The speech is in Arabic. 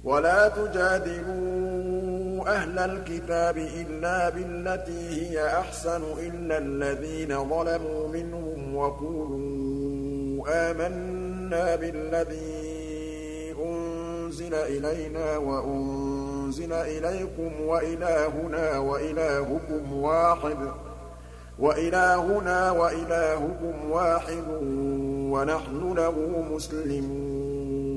وَلَا تُجَادِلُوا أَهْلَ الْكِتَابِ إِلَّا بِالَّتِي هِيَ أَحْسَنُ إِلَّا الَّذِينَ ظَلَمُوا مِنْهُمْ وَقُولُوا آمَنَّا بِالَّذِي أُنزِلَ إِلَيْنَا وَأُنزِلَ إِلَيْكُمْ وَإِلَٰهُنَا وَإِلَٰهُكُمْ وَاحِدٌ وَنَحْنُ لَهُ مُسْلِمُونَ